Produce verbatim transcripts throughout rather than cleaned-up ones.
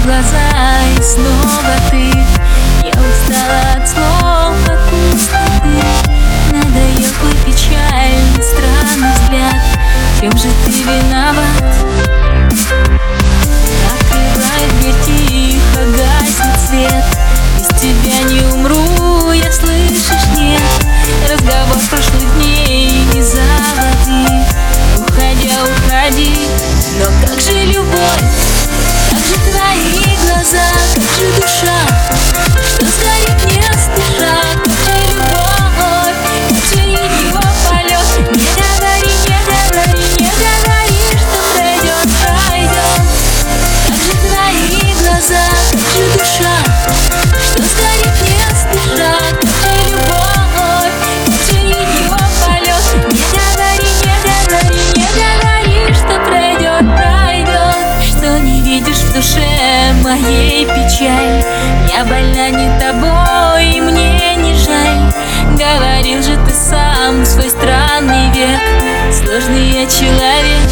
глаза, и снова ты. Я устала от слов, от пустоты. Надоел твой печальный, странный взгляд. Чем же ты виноват? Накрывает мне тихо, гаснет свет. Без тебя не умру, я, слышишь, нет. Разговор прошлых дней не заводи. Уходя, уходи. Но как же любовь? Как же твои глаза? Как же душа, что сгорит не спеша? Как же любовь? Как же ее полет? Не говори, не говори, не говори, что пройдет, пройдет. Как же твои глаза? Как же душа, что сгорит не спеша? Как же любовь? Как же ее полет? Не говори, не говори, не говори, что пройдет, пройдет. Что не видишь в душе моей печаль? Я больна не тобой, и мне не жаль. Говорил же ты сам, свой странный век. Сложный я человек.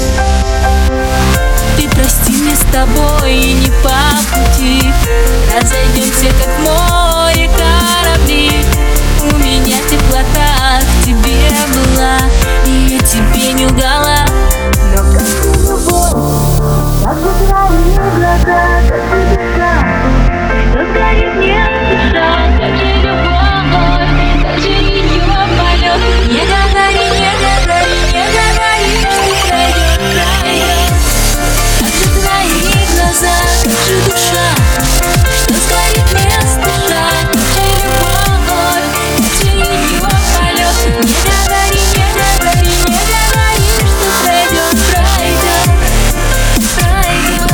Ты прости, мне с тобой не по пути. Разойдемся, как море, корабли. У меня теплота к тебе была, и я тебе не лгала. Но как же любовь? Как же твои глаза? Как же душа, что сгорит не спеша? Как же любовь? Как же ее полет? Не говори, не говори, не говори, что пройдет, пройдет. Как же твои глаза? Как же душа, что сгорит не спеша? Как же любовь? Как же ее полет? Не говори, не говори, не говори, что пройдет, пройдет, пройдет.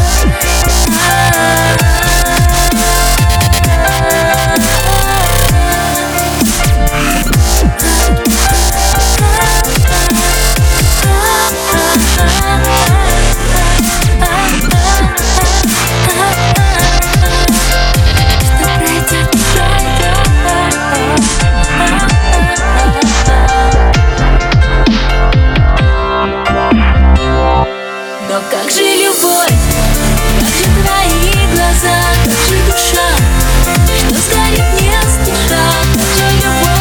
Но как же любовь? Как же твои глаза? Как же душа, что сгорит не спеша? Как же любовь?